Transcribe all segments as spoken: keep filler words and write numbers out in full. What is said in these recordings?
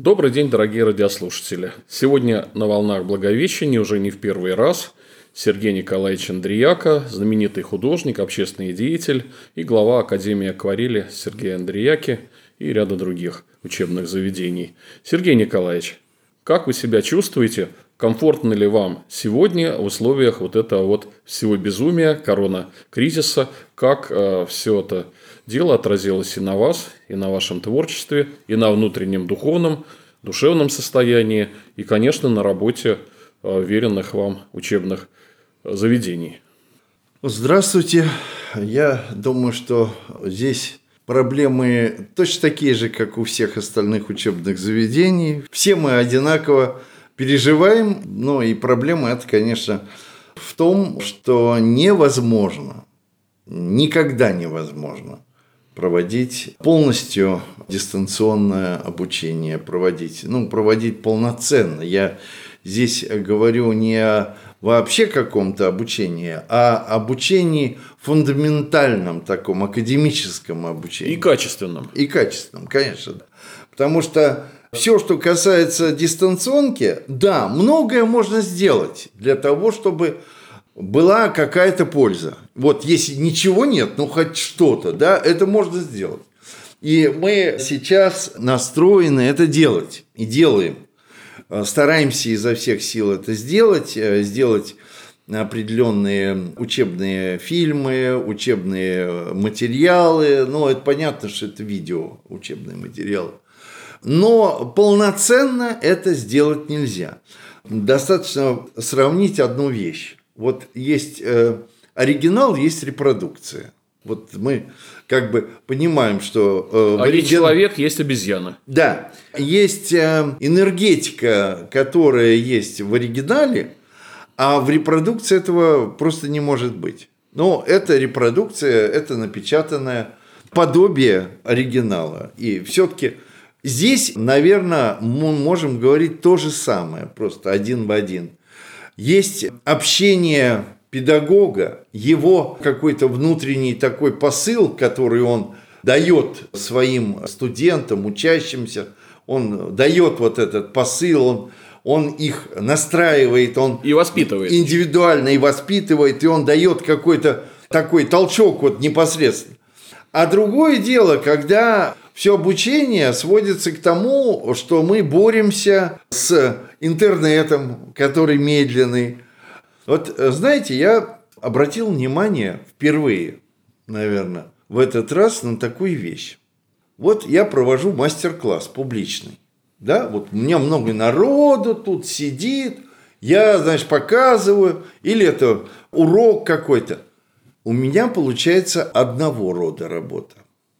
Добрый день, дорогие радиослушатели. Сегодня на «Волнах Благовещения» уже не в первый раз Сергей Николаевич Андреяка, знаменитый художник, общественный деятель и глава Академии акварели Сергей Андреяки и ряда других учебных заведений. Сергей Николаевич, как вы себя чувствуете? Комфортно ли вам сегодня в условиях вот этого вот всего безумия, коронакризиса? Как э, все это дело отразилось и на вас, и на вашем творчестве, и на внутреннем духовном, душевном состоянии, и, конечно, на работе э, веренных вам учебных заведений? Здравствуйте. Я думаю, что здесь проблемы точно такие же, как у всех остальных учебных заведений. Все мы одинаково переживаем, но и проблема это, конечно, в том, что невозможно, никогда невозможно проводить полностью дистанционное обучение, проводить, ну, проводить полноценно. Я здесь говорю не о вообще каком-то обучении, а обучении фундаментальном, таком академическом обучении. И качественном. И качественном, конечно, да. Потому что все, что касается дистанционки, да, многое можно сделать для того, чтобы была какая-то польза. Вот если ничего нет, ну хоть что-то, да, это можно сделать. И мы сейчас настроены это делать и делаем. Стараемся изо всех сил это сделать, сделать определенные учебные фильмы, учебные материалы. Ну, это понятно, что это видео, учебные материалы. Но полноценно это сделать нельзя. Достаточно сравнить одну вещь. Вот есть оригинал, есть репродукция. Вот мы как бы понимаем, что... А оригин... есть человек, есть обезьяна. Да. Есть энергетика, которая есть в оригинале, а в репродукции этого просто не может быть. Но это репродукция, это напечатанное подобие оригинала. И все-таки здесь, наверное, мы можем говорить то же самое, просто один в один. Есть общение педагога, его какой-то внутренний такой посыл, который он дает своим студентам, учащимся, он дает вот этот посыл, он, он их настраивает, он и воспитывает. Индивидуально и воспитывает, и он дает какой-то такой толчок вот непосредственно. А другое дело, когда все обучение сводится к тому, что мы боремся с интернетом, который медленный. Вот, знаете, я обратил внимание впервые, наверное, в этот раз на такую вещь. Вот я провожу мастер-класс публичный. Да? Вот у меня много народу тут сидит, я, значит, показываю, или это урок какой-то. У меня получается одного рода работа.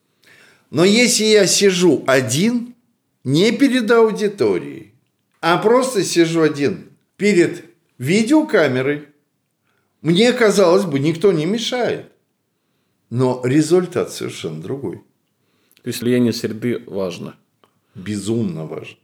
Но если я сижу один, не перед аудиторией, а просто сижу один перед видеокамерой, мне, казалось бы, никто не мешает. Но результат совершенно другой. То есть влияние среды важно. Безумно важно.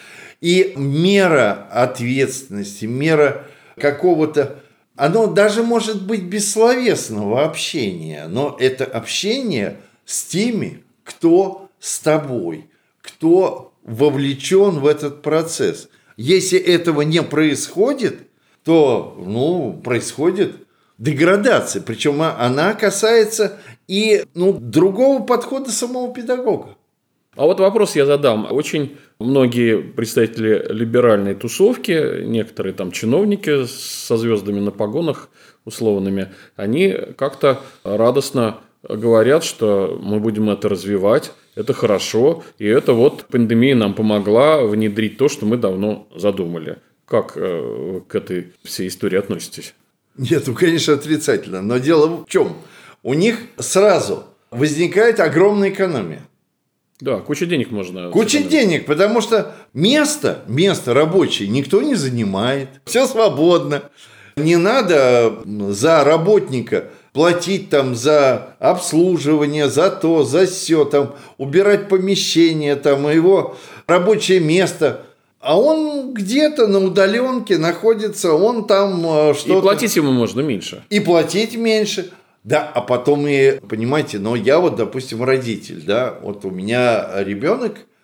И мера ответственности, мера какого-то... Оно даже может быть бессловесного общения, но это общение с теми, кто с тобой, кто вовлечен в этот процесс. Если этого не происходит, то, ну, происходит деградация. Причем она касается и, ну, другого подхода самого педагога. А вот вопрос я задам. Очень многие представители либеральной тусовки, некоторые там чиновники со звездами на погонах условными, они как-то радостно говорят, что мы будем это развивать, это хорошо, и это вот пандемия нам помогла внедрить то, что мы давно задумали. Как э, к этой всей истории относитесь? Нет, ну, конечно, отрицательно. Но дело в чем? У них сразу возникает огромная экономия. Да, куча денег можно... Куча денег, потому что место, место рабочее никто не занимает. Все свободно. Не надо за работника платить там за обслуживание, за то, за сё, там, убирать помещение, там, его рабочее место. А он где-то на удаленке находится, он там что-то... И платить ему можно меньше. И платить меньше. Да, а потом и, понимаете, но я вот, допустим, родитель, да, вот у меня ребенок,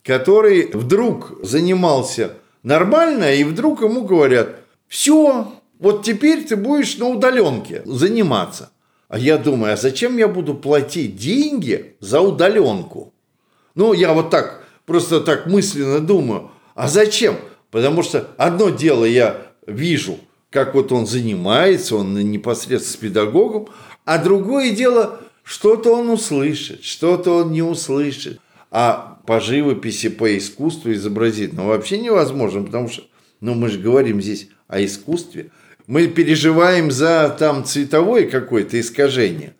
который вдруг занимался нормально, и вдруг ему говорят: все, вот теперь ты будешь на удаленке заниматься. А я думаю, а зачем я буду платить деньги за удаленку? Ну, я вот так, просто так мысленно думаю, а зачем? Потому что одно дело я вижу, как вот он занимается, он непосредственно с педагогом, а другое дело, что-то он услышит, что-то он не услышит. А по живописи, по искусству изобразительному вообще невозможно, потому что, ну, мы же говорим здесь о искусстве. Мы переживаем за там цветовое какое-то искажение.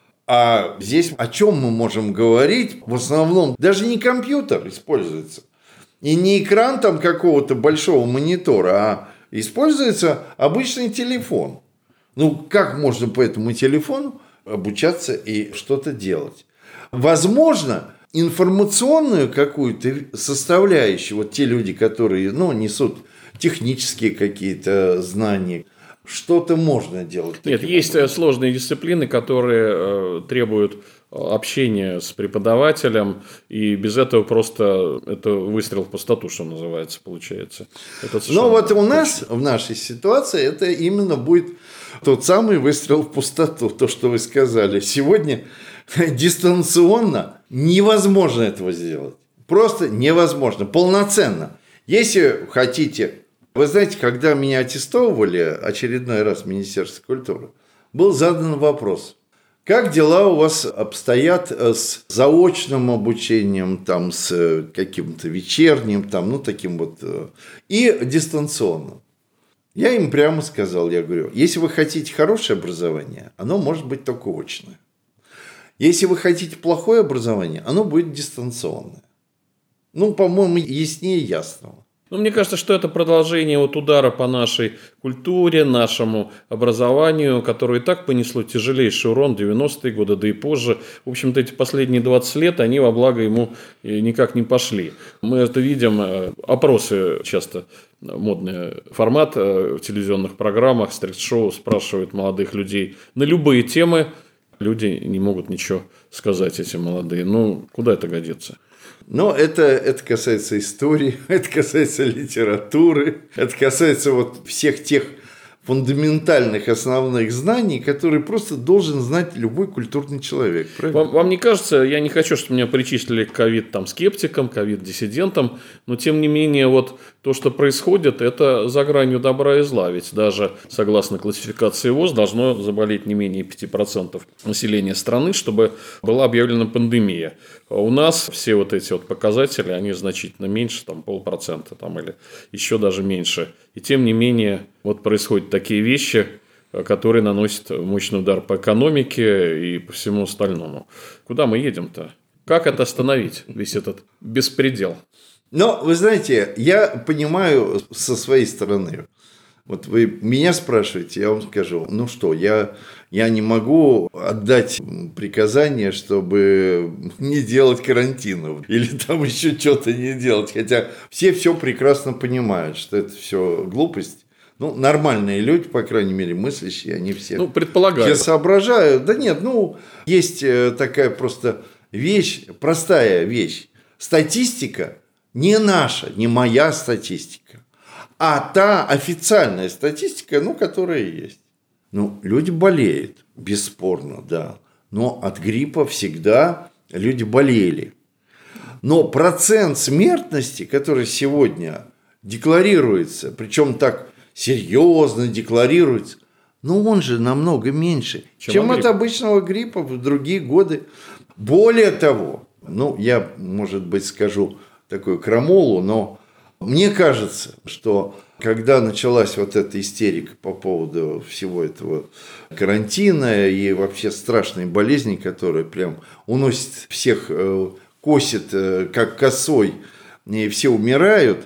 А здесь о чем мы можем говорить? В основном даже не компьютер используется. И не экран там какого-то большого монитора, а используется обычный телефон. Ну, как можно по этому телефону обучаться и что-то делать? Возможно, информационную какую-то составляющую, вот те люди, которые, ну, несут технические какие-то знания, что-то можно делать. Нет, есть образом. Сложные дисциплины, которые э, требуют общения с преподавателем, и без этого просто это выстрел в пустоту, что называется, получается. Но вот у нас, в нашей ситуации, это именно будет тот самый выстрел в пустоту, то, что вы сказали. Сегодня дистанционно невозможно этого сделать. Просто невозможно, полноценно. Если хотите... Вы знаете, когда меня аттестовывали очередной раз в Министерстве культуры, был задан вопрос: как дела у вас обстоят с заочным обучением, там, с каким-то вечерним, там, ну, таким вот, и дистанционным? Я им прямо сказал, я говорю, если вы хотите хорошее образование, оно может быть только очное. Если вы хотите плохое образование, оно будет дистанционное. Ну, по-моему, яснее ясного. Ну, мне кажется, что это продолжение вот удара по нашей культуре, нашему образованию, которое и так понесло тяжелейший урон в девяностые годы, да и позже. В общем-то, эти последние двадцать лет, они во благо ему никак не пошли. Мы это видим, опросы часто, модный формат в телевизионных программах, стрит-шоу, спрашивают молодых людей на любые темы. Люди не могут ничего сказать, эти молодые. Ну, куда это годится? Но это, это касается истории, это касается литературы, это касается вот всех тех фундаментальных основных знаний, которые просто должен знать любой культурный человек. Вам, вам не кажется, я не хочу, чтобы меня причислили к ковид-скептикам, ковид-диссидентам, но тем не менее вот то, что происходит, это за гранью добра и зла. Ведь даже согласно классификации ВОЗ должно заболеть не менее пяти процентов населения страны, чтобы была объявлена пандемия. А у нас все вот эти вот показатели, они значительно меньше, там полпроцента там, или еще даже меньше. И тем не менее вот происходят такие вещи, которые наносят мощный удар по экономике и по всему остальному. Куда мы едем-то? Как это остановить, весь этот беспредел? Но, вы знаете, я понимаю со своей стороны. Вот вы меня спрашиваете, я вам скажу, ну что, я, я не могу отдать приказание, чтобы не делать карантинов или там еще что-то не делать. Хотя все все прекрасно понимают, что это все глупость. Ну, нормальные люди, по крайней мере, мыслящие, они все, ну, предполагаю. все соображают. Да нет, ну, есть такая просто вещь, простая вещь. Статистика не наша, не моя статистика, а та официальная статистика, ну, которая есть. Ну, люди болеют, бесспорно, да. Но от гриппа всегда люди болели. Но процент смертности, который сегодня декларируется, причем так серьезно декларируется, ну, он же намного меньше, чем, чем от обычного гриппа в другие годы. Более того, ну, я, может быть, скажу такую крамолу, но мне кажется, что когда началась вот эта истерика по поводу всего этого карантина и вообще страшной болезни, которая прям уносит всех, косит как косой, и все умирают,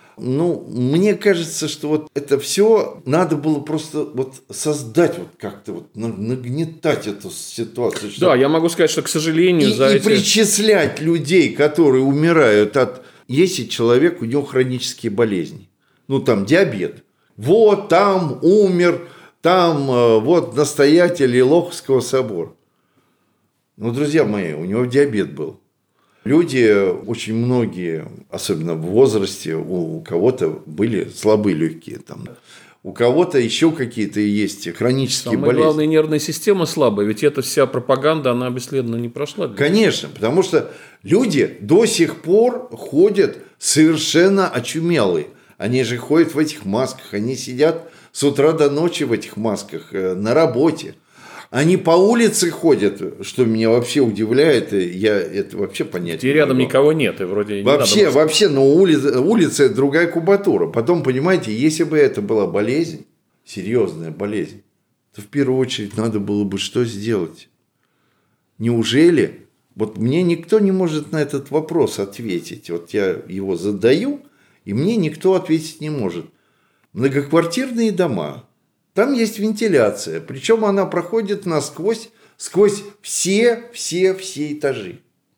ну, мне кажется, что вот это все надо было просто вот создать, вот как-то вот нагнетать эту ситуацию. Да, я могу сказать, что, к сожалению, и, за и эти... причислять людей, которые умирают от... Если человек, у него хронические болезни, ну, там, диабет, вот там умер, там вот настоятель Илоховского собора. Ну, друзья мои, у него диабет был. Люди, очень многие, особенно в возрасте, у кого-то были слабые легкие, там, у кого-то еще какие-то есть хронические Самое болезни. главное, нервная система слабая, ведь эта вся пропаганда, она бесследно не прошла. Конечно, потому что люди до сих пор ходят совершенно очумелые. Они же ходят в этих масках, они сидят с утра до ночи в этих масках на работе. Они по улице ходят, что меня вообще удивляет, я это вообще понять Где не рядом могу. никого нет, и вроде не Вообще, надо вообще, но улица, улица – это другая кубатура. Потом, понимаете, если бы это была болезнь, серьезная болезнь, то в первую очередь надо было бы что сделать? Неужели? Вот мне никто не может на этот вопрос ответить. Вот я его задаю, и мне никто ответить не может. Многоквартирные дома. Там есть вентиляция, причем она проходит насквозь, сквозь все, все, все этажи.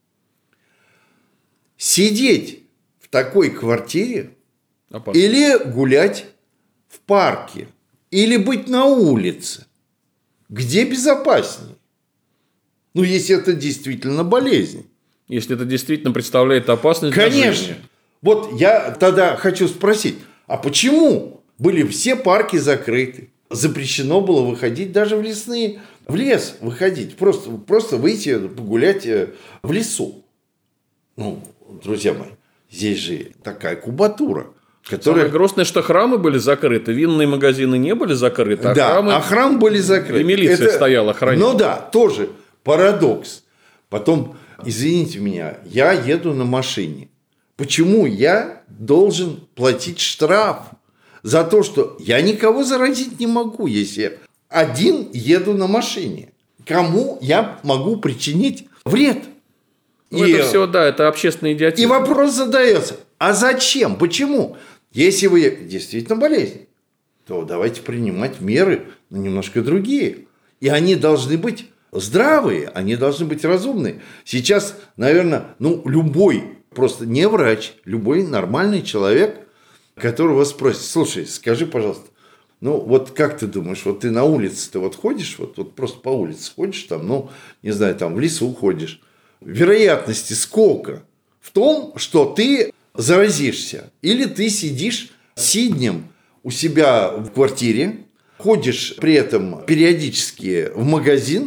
Сидеть в такой квартире опасно. Или гулять в парке, или быть на улице, где безопаснее? Ну, если это действительно болезнь. Если это действительно представляет опасность для Конечно. жизни. Вот я тогда хочу спросить, а почему были все парки закрыты? Запрещено было выходить даже в лесные, в лес выходить, просто, просто выйти погулять в лесу. Ну, друзья мои, здесь же такая кубатура, которая... Самое грустное, что храмы были закрыты, винные магазины не были закрыты, а да, храмы... а храмы были закрыты. И милиция Это... стояла, охраняла. Ну да, тоже парадокс. Потом, извините меня, я еду на машине. Почему я должен платить штраф за то, что я никого заразить не могу, если я один еду на машине? Кому я могу причинить вред? Ну, и, это все, да, это общественный идиотизм. и вопрос задается, а зачем? Почему? Если вы действительно болезнь, то давайте принимать меры, но немножко другие. И они должны быть здравые, они должны быть разумные. Сейчас, наверное, ну, любой, просто не врач, любой нормальный человек, который вас спросит, слушай, скажи, пожалуйста, ну, вот как ты думаешь, вот ты на улице, ты вот ходишь, вот, вот просто по улице ходишь, там, ну, не знаю, там в лесу ходишь, вероятности сколько в том, что ты заразишься, или ты сидишь сиднем у себя в квартире, ходишь при этом периодически в магазин,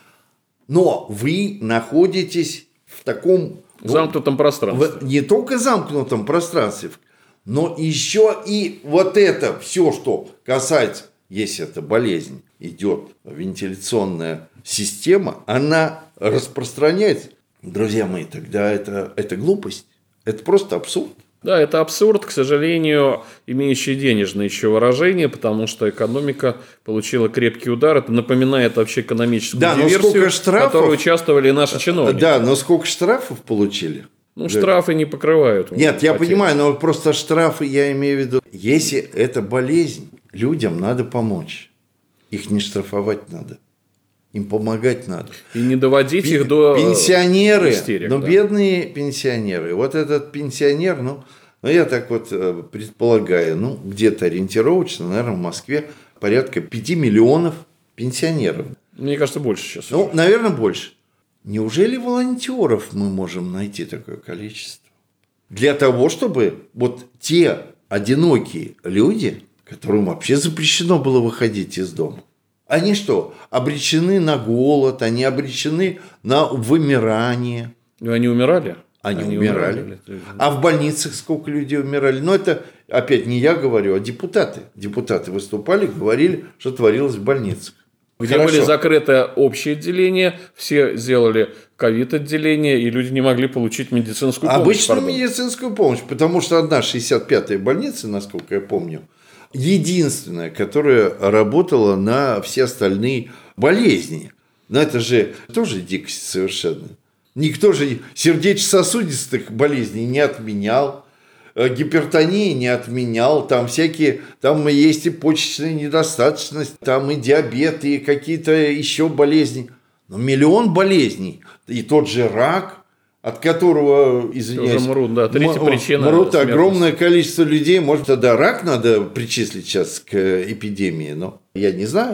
но вы находитесь в таком... В замкнутом пространстве. В, не только замкнутом пространстве, но еще и вот это все, что касается, если это болезнь, идет вентиляционная система, она распространяется. Друзья мои, тогда это, это глупость, это просто абсурд. Да, это абсурд, к сожалению, имеющий денежное еще выражение, потому что экономика получила крепкий удар. Это напоминает вообще экономическую да, диверсию, штрафов, в которой участвовали наши чиновники. Да, но сколько штрафов получили? Ну, штрафы не покрывают. Нет, я понимаю, но просто штрафы, я имею в виду, если это болезнь, людям надо помочь. Их не штрафовать надо. Им помогать надо. И не доводить Пен- их до пенсионеры, истерик, но да. бедные пенсионеры. Вот этот пенсионер, ну, ну, я так вот предполагаю, ну, где-то ориентировочно, наверное, в Москве порядка пяти миллионов пенсионеров. Мне кажется, больше сейчас. Ну, наверное, больше. Неужели волонтеров мы можем найти такое количество? Для того, чтобы вот те одинокие люди, которым вообще запрещено было выходить из дома, они что, обречены на голод, они обречены на вымирание. Ну, они умирали? Они, они умирали. умирали. А в больницах сколько людей умирали? Но это, опять, не я говорю, а депутаты. Депутаты выступали, говорили, что творилось в больницах. Где Хорошо. были закрыты общие отделения, все сделали ковид-отделение, и люди не могли получить медицинскую помощь. Обычную пардон. медицинскую помощь, потому что одна шестьдесят пятая больница, насколько я помню, единственная, которая работала на все остальные болезни. Но это же тоже дикость совершенно. Никто же сердечно-сосудистых болезней не отменял, гипертонии не отменял, там всякие, там есть и почечная недостаточность, там и диабет, и какие-то еще болезни. Но миллион болезней, и тот же рак, от которого, извиняюсь, уже мрут, да, третья причина мрут смертности. Огромное количество людей. Может, тогда рак надо причислить сейчас к эпидемии, но я не знаю.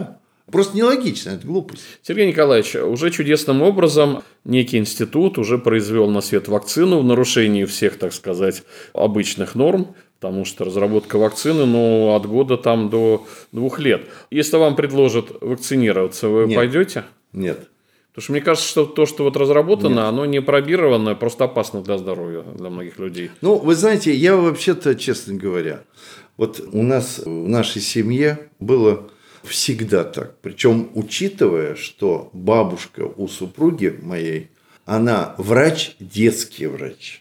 Просто нелогично, это глупость. Сергей Николаевич, уже чудесным образом некий институт уже произвел на свет вакцину в нарушении всех, так сказать, обычных норм, потому что разработка вакцины, ну, от года там до двух лет. Если вам предложат вакцинироваться, вы Нет. пойдете? Нет. Потому что мне кажется, что то, что вот разработано, Нет. оно не пробировано, просто опасно для здоровья, для многих людей. Ну, вы знаете, я вообще-то, честно говоря, вот у нас в нашей семье было всегда так. Причем, учитывая, что бабушка у супруги моей, она врач, детский врач.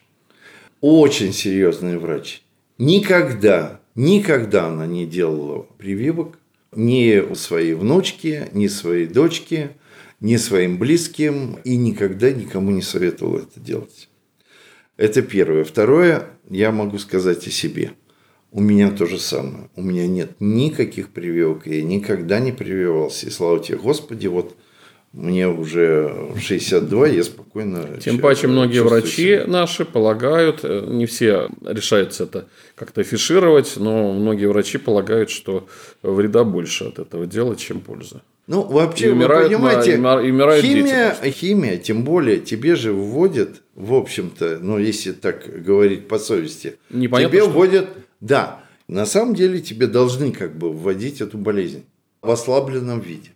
Очень серьезный врач. Никогда, никогда она не делала прививок ни своей внучке, ни своей дочке, ни своим близким. И никогда никому не советовала это делать. Это первое. Второе, я могу сказать о себе. У меня то же самое. У меня нет никаких прививок. Я никогда не прививался. И слава тебе, Господи, вот мне уже шестьдесят два, я спокойно... Тем паче многие врачи себя. Наши полагают, не все решаются это как-то афишировать, но многие врачи полагают, что вреда больше от этого дела, чем пользы. Ну, вообще, вы понимаете, на, химия, дети химия, тем более, тебе же вводят, в общем-то, ну, если так говорить по совести, Непонятно, тебе что... вводят, да, на самом деле тебе должны как бы вводить эту болезнь в ослабленном виде.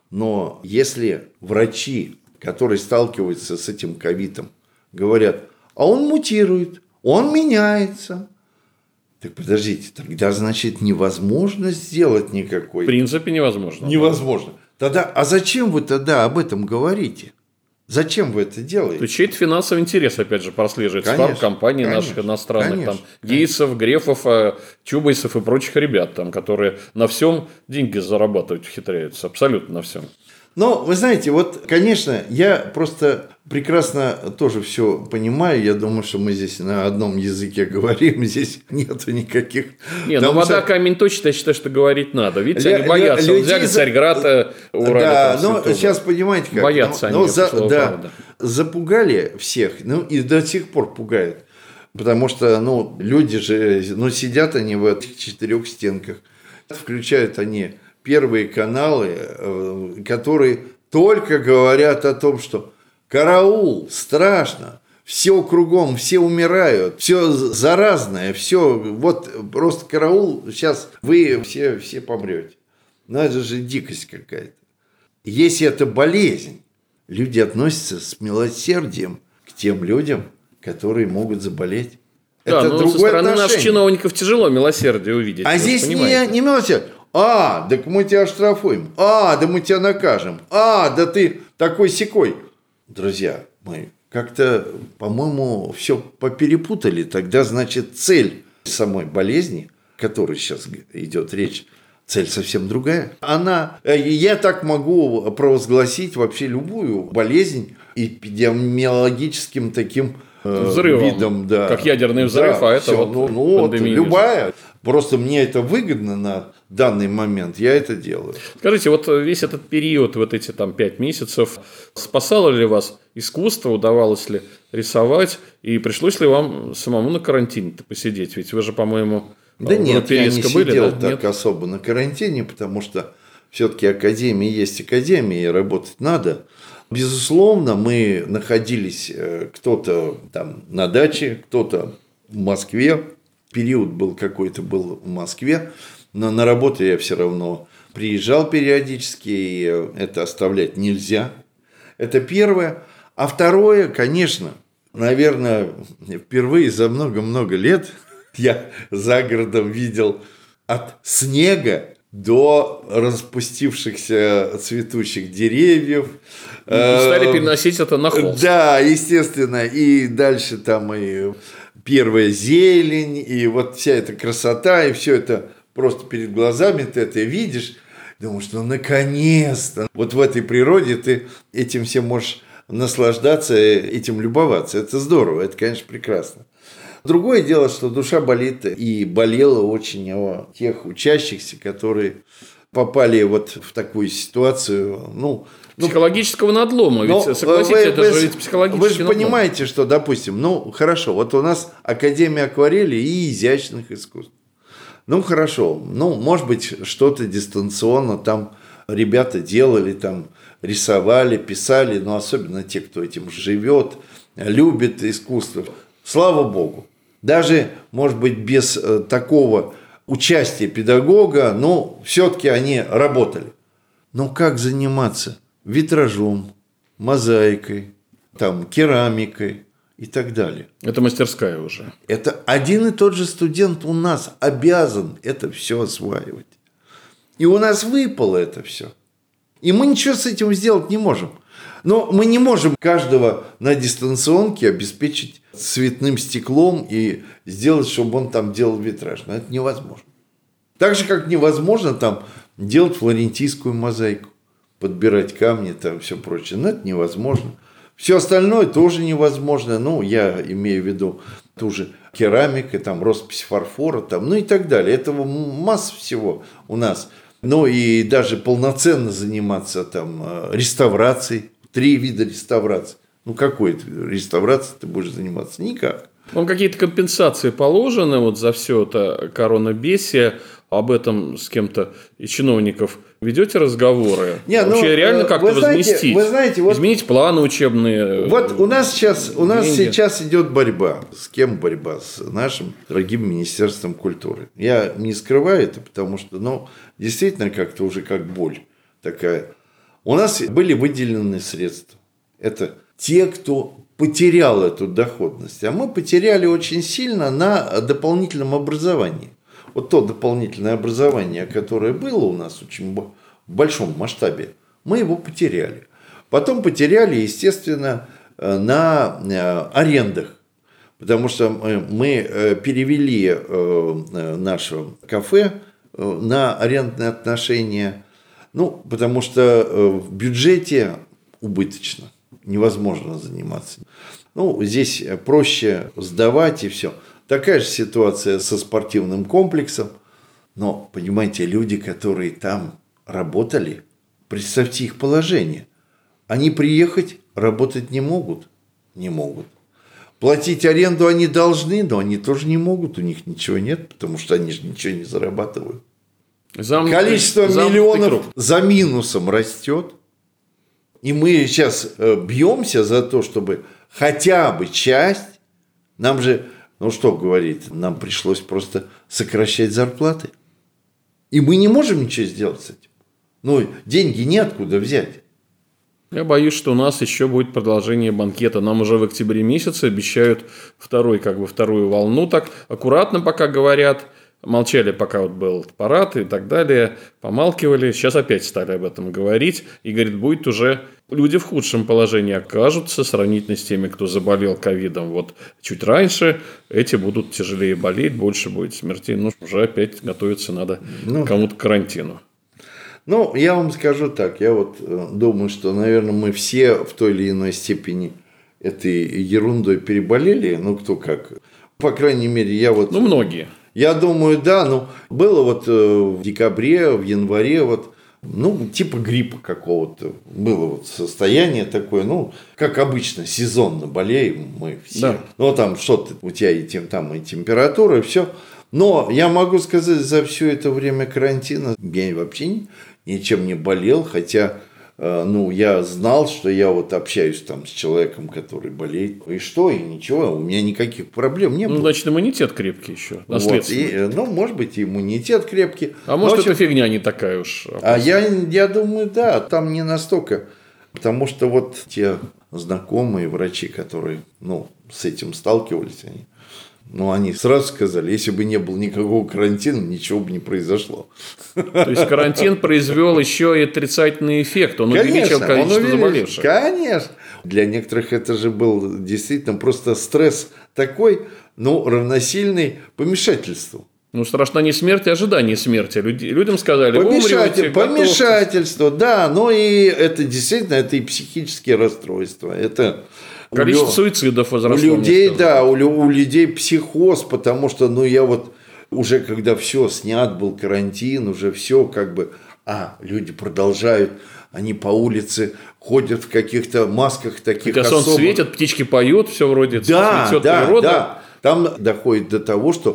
Но если врачи, которые сталкиваются с этим ковидом, говорят, а он мутирует, он меняется. Так подождите, тогда, значит, невозможно сделать никакой... В принципе, невозможно. Невозможно. Тогда, а зачем вы тогда об этом говорите? Зачем вы это делаете? То есть, чей-то финансовый интерес, опять же, прослеживается. Фармкомпаний наших иностранных, конечно, там, Гейсов, Грефов, Чубайсов и прочих ребят, там, которые на всем деньги зарабатывать ухитряются. Абсолютно на всем. Но, вы знаете, вот, конечно, я просто прекрасно тоже все понимаю. Я думаю, что мы здесь на одном языке говорим, здесь нету никаких... Не, ну вода что... камень точит, я считаю, что говорить надо. Видите, они боятся. Людей... Взяли Царьград, урали. Да, но сейчас понимаете как. Боятся но, они, но за... да, запугали всех, ну и до сих пор пугают. Потому что, ну, люди же, ну, сидят они в этих четырех стенках. Включают они... первые каналы, которые только говорят о том, что караул, страшно, все кругом, все умирают, все заразное, все, вот просто караул, сейчас вы все, все помрете. Ну, это же дикость какая-то. Если это болезнь, люди относятся с милосердием к тем людям, которые могут заболеть. Да, это но другое со стороны отношение. Наших чиновников тяжело милосердие увидеть. А здесь не, не милосердие. А, так мы тебя оштрафуем. А, да мы тебя накажем. А, да ты такой-сякой. Друзья, мы как-то, по-моему, все поперепутали. Тогда, значит, цель самой болезни, о которой сейчас идет речь, цель совсем другая. Она, я так могу провозгласить вообще любую болезнь эпидемиологическим таким взрывом, видом. Да. Как ядерный взрыв, да, а это все, вот ну, ну, вот любая. Просто мне это выгодно на данный момент, я это делаю. Скажите, вот весь этот период, вот эти там пять месяцев, спасало ли вас искусство, удавалось ли рисовать, и пришлось ли вам самому на карантине-то посидеть? Ведь вы же, по-моему, да в нет, я не были, сидел да? так нет? особо на карантине, потому что все-таки академия есть академия, и работать надо. Безусловно, мы находились, кто-то там на даче, кто-то в Москве. Период был какой-то был в Москве, но на работу я все равно приезжал периодически, и это оставлять нельзя. Это первое. А второе, конечно, наверное, впервые за много-много лет я за городом видел от снега до распустившихся цветущих деревьев. Стали переносить это на холст. Да, естественно. И дальше там и первая зелень, и вот вся эта красота, и все это просто перед глазами ты это видишь. Думаешь, ну наконец-то. Вот в этой природе ты этим всем можешь наслаждаться, этим любоваться. Это здорово, это, конечно, прекрасно. Другое дело, что душа болит и болела очень о тех учащихся, которые попали вот в такую ситуацию. Ну, психологического надлома. Ведь, но, согласитесь, вы, это вы, же ведь психологический Вы же надлом. понимаете, что, допустим, ну, хорошо, вот у нас Академия акварели и изящных искусств. Ну, хорошо, ну, может быть, что-то дистанционно там ребята делали там, рисовали, писали, но особенно те, кто этим живет, любит искусство. Слава Богу. Даже, может быть, без такого участия педагога, но все-таки они работали. Но как заниматься витражом, мозаикой, там, керамикой и так далее? Это мастерская уже. Это один и тот же студент у нас обязан это все осваивать. И у нас выпало это все. И мы ничего с этим сделать не можем. Но мы не можем каждого на дистанционке обеспечить цветным стеклом и сделать, чтобы он там делал витраж. Но это невозможно. Так же, как невозможно там делать флорентийскую мозаику, подбирать камни, там все прочее. Но это невозможно. Все остальное тоже невозможно. Ну, я имею в виду ту же керамику, там, роспись фарфора, там, ну и так далее. Этого масса всего у нас. Ну и даже полноценно заниматься там реставрацией. Три вида реставрации. Ну, какой реставрацией ты будешь заниматься? Никак. Вам какие-то компенсации положены вот за все это коронабесие? Об этом с кем-то из чиновников ведете разговоры? Не, Вообще ну, реально как-то знаете, возместить? Вы знаете, вот, изменить планы учебные? Вот у нас сейчас, у нас деньги. сейчас идет борьба. С кем борьба? С нашим дорогим Министерством культуры. Я не скрываю это, потому что, ну, действительно, как-то уже как боль такая. У нас были выделены средства. Это те, кто потерял эту доходность. А мы потеряли очень сильно на дополнительном образовании. Вот то дополнительное образование, которое было у нас очень в большом масштабе, мы его потеряли. Потом потеряли, естественно, на арендах. Потому что мы перевели наше кафе на арендные отношения. Ну, потому что в бюджете убыточно. Невозможно заниматься. Ну, здесь проще сдавать и все. Такая же ситуация со спортивным комплексом. Но, понимаете, люди, которые там работали, представьте их положение. Они приехать работать не могут. Не могут. Платить аренду они должны, но они тоже не могут. У них ничего нет, потому что они же ничего не зарабатывают. Замкнутый, Количество миллионов круг. За минусом растет. И мы сейчас бьемся за то, чтобы хотя бы часть, нам же, ну что говорит, нам пришлось просто сокращать зарплаты. И мы не можем ничего сделать с этим. Ну, деньги неоткуда взять. Я боюсь, что у нас еще будет продолжение банкета. Нам уже в октябре месяце обещают второй, как бы вторую волну. Так аккуратно пока говорят. Молчали, пока вот был парад и так далее. Помалкивали. Сейчас опять стали об этом говорить. И, говорит, будет уже... Люди в худшем положении окажутся сравнительно с теми, кто заболел ковидом вот чуть раньше. Эти будут тяжелее болеть, больше будет смертей. Ну, уже опять готовиться надо ну, кому-то к карантину. Ну, я вам скажу так. Я вот думаю, что, наверное, мы все в той или иной степени этой ерундой переболели. Ну, кто как. По крайней мере, я вот... Ну, многие. Я думаю, да. Ну, было вот в декабре, в январе вот... Ну, типа гриппа какого-то. Было вот состояние такое, ну, как обычно, сезонно болеем мы все. Да. Ну, там что-то у тебя и тем, там и температура, и все. Но я могу сказать, за все это время карантина я вообще ничем не болел, хотя, ну, я знал, что я вот общаюсь там с человеком, который болеет. И что, и ничего, у меня никаких проблем не было. Ну, значит, иммунитет крепкий еще. Вот, и, ну, может быть, и иммунитет крепкий. А может, общем, эта фигня не такая уж опасная. А я, я думаю, да, там не настолько. Потому что вот те знакомые врачи, которые, ну, с этим сталкивались, они... Ну, они сразу сказали, если бы не было никакого карантина, ничего бы не произошло. То есть, карантин произвел еще и отрицательный эффект. Он конечно, увеличил количество он заболевших. Конечно. Для некоторых это же был действительно просто стресс такой, ну, равносильный помешательству. Ну, страшна не смерть, а ожидание смерти. Людям сказали, вы умрете. Помешательство, да. Но и это действительно, это и психические расстройства. Это... Количество у суицидов возросло. У людей, да, у, у людей психоз, потому что, ну, я вот уже, когда все снят был карантин, уже все как бы, а, люди продолжают, они по улице ходят в каких-то масках таких Когда особых. Солнце светит, птички поют, все вроде да, цветет да, природа. Да, там доходит до того, что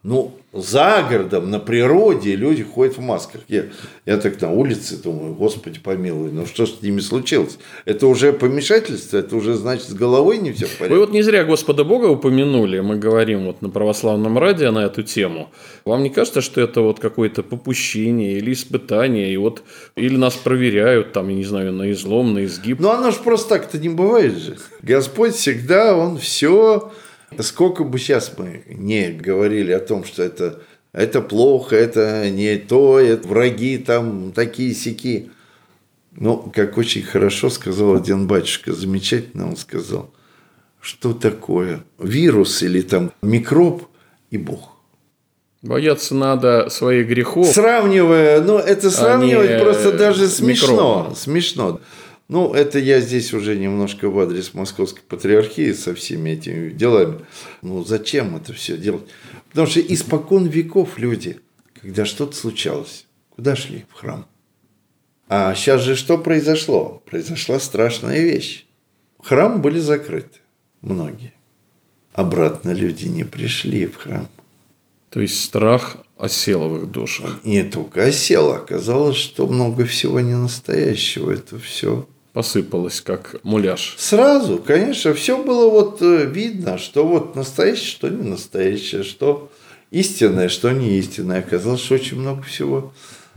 Ну, за городом, на природе люди ходят в масках. Я, я так на улице думаю, Господи помилуй, ну что с ними случилось? Это уже помешательство, это уже, значит, с головой не все в порядке. Вы вот не зря Господа Бога упомянули, мы говорим вот на православном радио на эту тему. Вам не кажется, что это вот какое-то попущение или испытание, и вот или нас проверяют, там, я не знаю, на излом, на изгиб? Ну, оно же просто так-то не бывает же. Господь всегда, Он все... Сколько бы сейчас мы не говорили о том, что это, это плохо, это не то, это враги там такие-сяки. Но, как очень хорошо сказал один батюшка, замечательно он сказал, что такое вирус или там микроб и Бог. Бояться надо своих грехов. Сравнивая, ну это сравнивать а просто даже смешно. Микробом. Смешно. Ну, это я здесь уже немножко в адрес Московской Патриархии со всеми этими делами. Ну, зачем это все делать? Потому что испокон веков люди, когда что-то случалось, куда шли? В храм. А сейчас же что произошло? Произошла страшная вещь. Храмы были закрыты, многие. Обратно люди не пришли в храм. То есть страх осел в их душах. Не только осел, оказалось, что много всего не настоящего. Это все... Посыпалось, как муляж. Сразу, конечно, все было вот видно, что вот настоящее, что не настоящее, что истинное, что не истинное. Оказалось, что очень много всего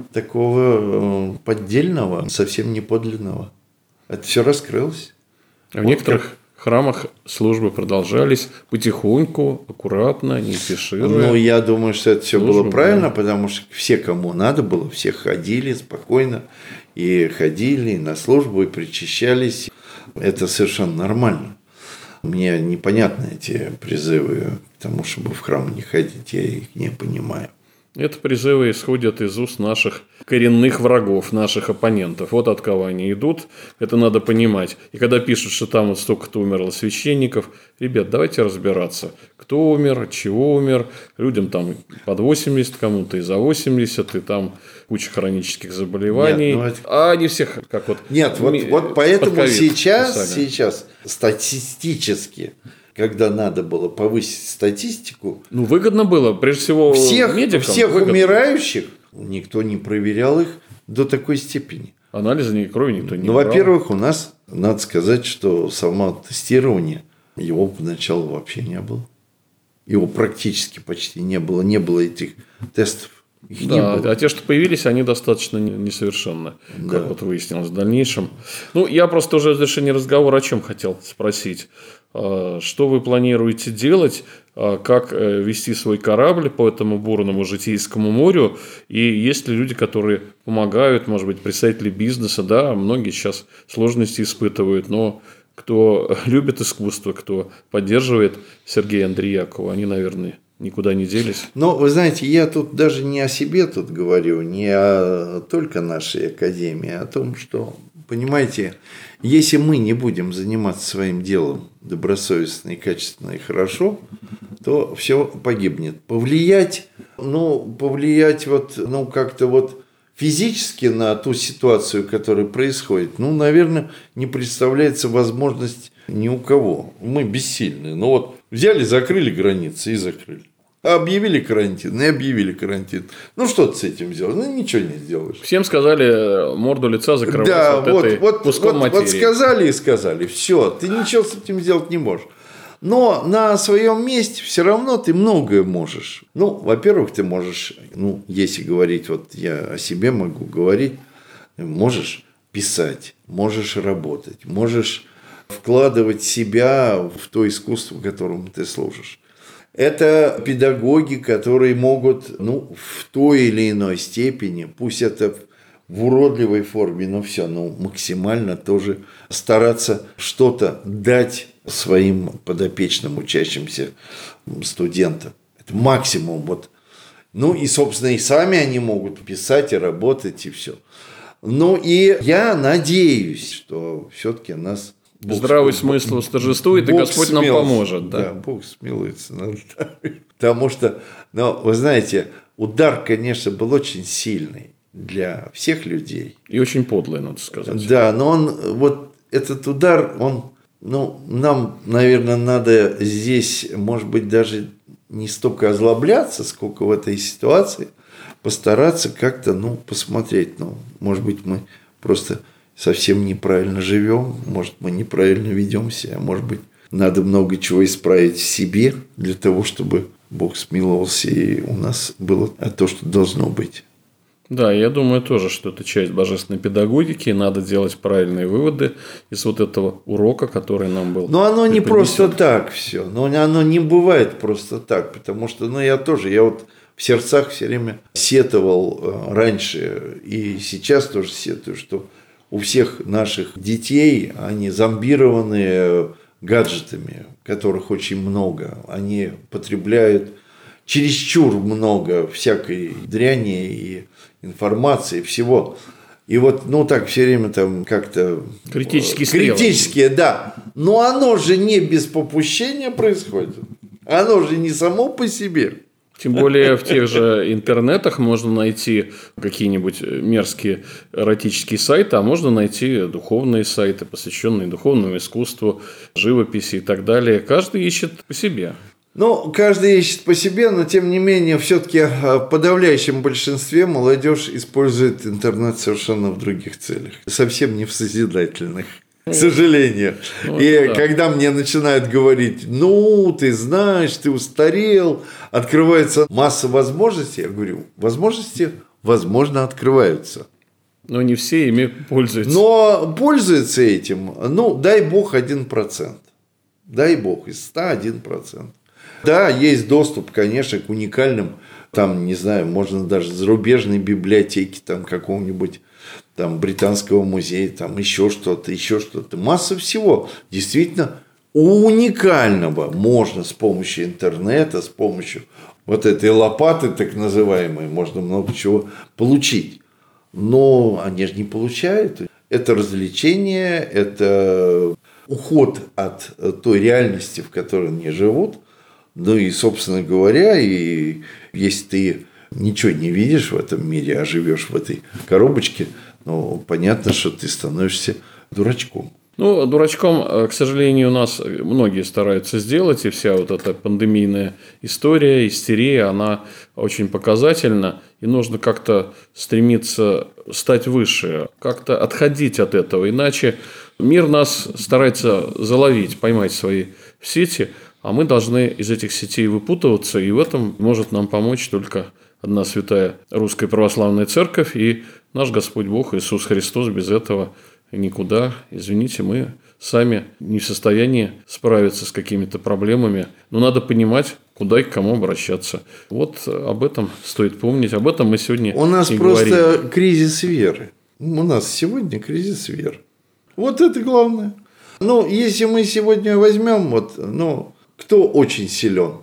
такого поддельного, совсем не подлинного. Это все раскрылось. А в вот некоторых как... храмах службы продолжались потихоньку, аккуратно, не пешируя. Ну, я думаю, что это все было правильно, да. Потому что все, кому надо было, все ходили спокойно. И ходили на службу, и причащались. Это совершенно нормально. Мне непонятны эти призывы к тому, чтобы в храм не ходить. Я их не понимаю. Это призывы исходят из уст наших коренных врагов, наших оппонентов. Вот от кого они идут, это надо понимать. И когда пишут, что там вот столько-то умерло священников, ребят, давайте разбираться, кто умер, от чего умер. Людям там под восемьдесят, кому-то и за восемьдесят, и там куча хронических заболеваний. Нет, ну это... А не всех, как вот... Нет, вот, вот поэтому сейчас, сейчас статистически... Когда надо было повысить статистику... Ну, выгодно было, прежде всего, всех, медикам. Всех выгодно. Умирающих никто не проверял их до такой степени. Анализы ни крови никто не Ну, брал. во-первых, у нас, надо сказать, что само тестирование, его поначалу вообще не было. Его практически почти не было. Не было этих тестов. Их да, не было. А те, что появились, они достаточно несовершенны, да. Как вот выяснилось в дальнейшем. Ну, я просто уже в завершении разговора о чем хотел спросить. Что вы планируете делать, как вести свой корабль по этому бурному житейскому морю? И есть ли люди, которые помогают, может быть, представители бизнеса? Да, многие сейчас сложности испытывают, но кто любит искусство, кто поддерживает Сергея Андриякова, они, наверное, никуда не делись. Но, вы знаете, я тут даже не о себе тут говорю, не о только нашей академии, а о том, что, понимаете, если мы не будем заниматься своим делом добросовестно и качественно и хорошо, то все погибнет. Повлиять, ну, повлиять вот, ну, как-то вот физически на ту ситуацию, которая происходит, ну, наверное, не представляется возможность ни у кого. Мы бессильны. Ну, вот взяли, закрыли границы и закрыли. Объявили карантин, и объявили карантин. Ну, что ты с этим сделаешь? Ну, ничего не сделаешь. Всем сказали морду лица закрывать да, вот, вот этой вот, куском вот, материи. Вот сказали и сказали. Все, ты ничего с этим сделать не можешь. Но на своем месте все равно ты многое можешь. Ну, во-первых, ты можешь, ну, если говорить, вот я о себе могу говорить, можешь писать, можешь работать, можешь вкладывать себя в то искусство, которому ты служишь. Это педагоги, которые могут, ну, в той или иной степени, пусть это в уродливой форме, но все, ну, максимально тоже стараться что-то дать своим подопечным, учащимся студентам. Это максимум. Вот. Ну, и, собственно, и сами они могут писать и работать, и все. Ну, и я надеюсь, что все-таки нас... Бог, Здравый Бог, смысл восторжествует, и Господь нам поможет. Да. да, Бог смилуется. Потому что, ну, вы знаете, удар, конечно, был очень сильный для всех людей. И очень подлый, надо сказать. Да, но он, вот этот удар, он, ну, нам, наверное, надо здесь, может быть, даже не столько озлобляться, сколько в этой ситуации постараться как-то, ну, посмотреть, ну, может быть, мы просто совсем неправильно живем, может, мы неправильно ведем себя, может быть, надо много чего исправить в себе для того, чтобы Бог смиловался и у нас было то, что должно быть. Да, я думаю тоже, что это часть божественной педагогики, и надо делать правильные выводы из вот этого урока, который нам был. Но оно не просто так все, но оно не бывает просто так, потому что, ну, я тоже, я вот в сердцах все время сетовал раньше, и сейчас тоже сетую, что у всех наших детей, они зомбированы гаджетами, которых очень много, они потребляют чересчур много всякой дряни и информации, всего. И вот, ну, так все время там как-то... Критические стрелы. Критические, да. Но оно же не без попущения происходит. Оно же не само по себе. Тем более в тех же интернетах можно найти какие-нибудь мерзкие эротические сайты, а можно найти духовные сайты, посвященные духовному искусству, живописи и так далее. Каждый ищет по себе. Ну, каждый ищет по себе, но тем не менее, все-таки в подавляющем большинстве молодежь использует интернет совершенно в других целях. Совсем не в созидательных. К сожалению. Ну, и да. Когда мне начинают говорить, ну, ты знаешь, ты устарел, открывается масса возможностей, я говорю, возможности, возможно, открываются. Но не все ими пользуются. Но пользуются этим, ну, дай бог, один процент. Дай бог, из ста один процент. Да, есть доступ, конечно, к уникальным, там, не знаю, можно даже зарубежной библиотеки, там, какого-нибудь там британского музея, там еще что-то, еще что-то. Масса всего. Действительно, уникального можно с помощью интернета, с помощью вот этой лопаты, так называемой, можно много чего получить. Но они же не получают. Это развлечение, это уход от той реальности, в которой они живут. Ну и, собственно говоря, и если ты ничего не видишь в этом мире, а живешь в этой коробочке, ну, понятно, что ты становишься дурачком. Ну, дурачком, к сожалению, у нас многие стараются сделать, и вся вот эта пандемийная история, истерия, она очень показательна, и нужно как-то стремиться стать выше, как-то отходить от этого, иначе мир нас старается заловить, поймать свои сети, а мы должны из этих сетей выпутываться, и в этом может нам помочь только одна святая Русская Православная Церковь и наш Господь Бог Иисус Христос. Без этого никуда. Извините, мы сами не в состоянии справиться с какими-то проблемами, но надо понимать, куда и к кому обращаться. Вот об этом стоит помнить, об этом мы сегодня У нас и просто говорим. Кризис веры. У нас сегодня кризис веры. Вот это главное. Ну, если мы сегодня возьмем, вот, ну, кто очень силен?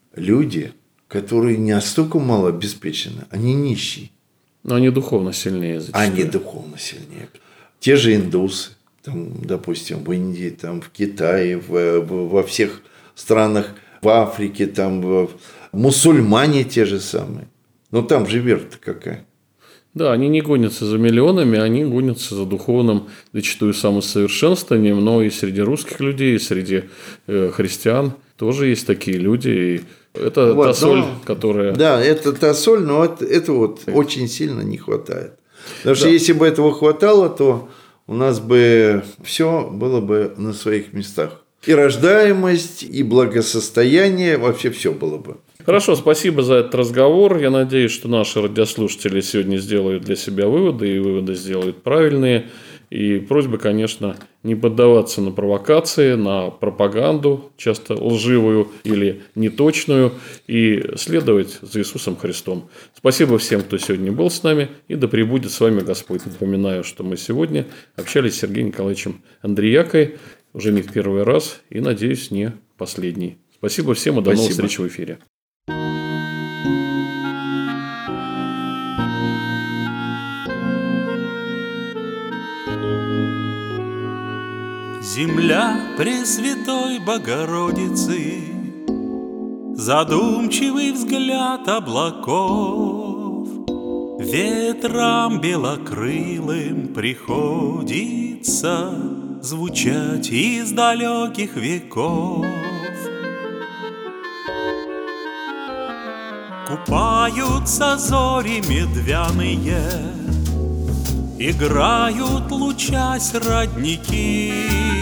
Люди, которые не настолько мало обеспечены, они нищие. Но они духовно сильнее зачастую. Они духовно сильнее. Те же индусы, там, допустим, в Индии, там, в Китае, в, в, во всех странах, в Африке, там, в, мусульмане те же самые. Но там же вера-то какая. Да, они не гонятся за миллионами, они гонятся за духовным, зачастую самосовершенствованием, но и среди русских людей, и среди э, христиан тоже есть такие люди, и это вот, та соль, но, которая... Да, это та соль, но это, это вот это. очень сильно не хватает. Потому что да. если бы этого хватало, то у нас бы все было бы на своих местах. И рождаемость, и благосостояние, вообще все было бы. Хорошо, спасибо за этот разговор. Я надеюсь, что наши радиослушатели сегодня сделают для себя выводы, и выводы сделают правильные. И просьба, конечно, не поддаваться на провокации, на пропаганду, часто лживую или неточную, и следовать за Иисусом Христом. Спасибо всем, кто сегодня был с нами, и да пребудет с вами Господь. Напоминаю, что мы сегодня общались с Сергеем Николаевичем Андриякой, уже не в первый раз, и, надеюсь, не последний. Спасибо всем, и до новых встреч в эфире. Земля Пресвятой Богородицы, задумчивый взгляд облаков, ветрам белокрылым приходится звучать из далеких веков. Купаются зори медвяные, играют, лучась, родники,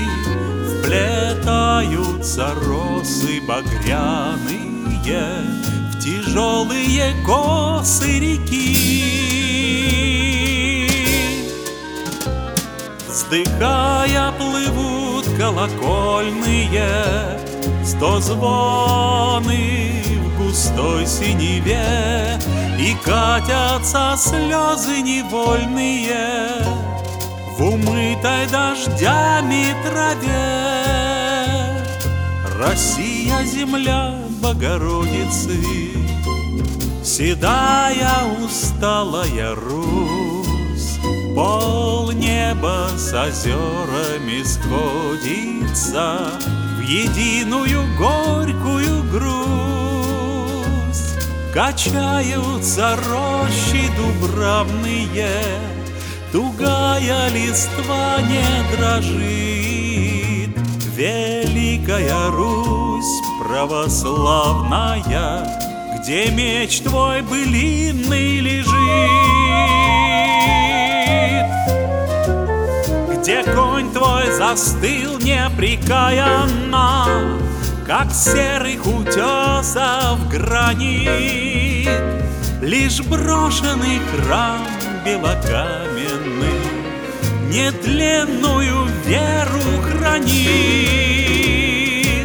вплетаются росы багряные в тяжелые косы реки. Вздыхая, плывут колокольные стозвоны в густой синеве, и катятся слезы невольные в умытой дождями траве. Россия, земля Богородицы, седая, усталая Русь, полнеба с озерами сходится в единую горькую грусть. Качаются рощи дубравные, тугая листва не дрожит. Великая Русь православная, где меч твой былинный лежит, где конь твой застыл непрекаянно, как серых утесов гранит. Лишь брошенный храм белокаменный нетленную веру хранит.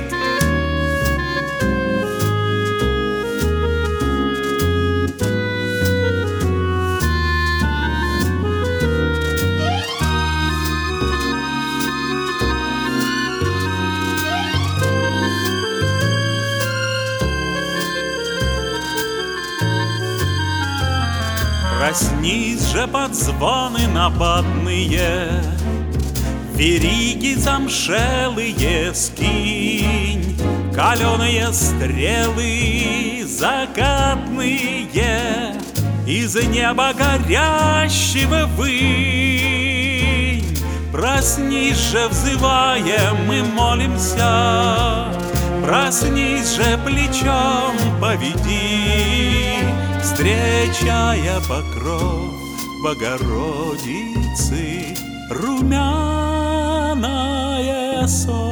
Проснись же под звоны набатные, вериги замшелые скинь, каленые стрелы закатные из неба горящего вынь. Проснись же, взываем, мы молимся, проснись же, плечом поведи, встречая покров Богородицы, румяное солнце.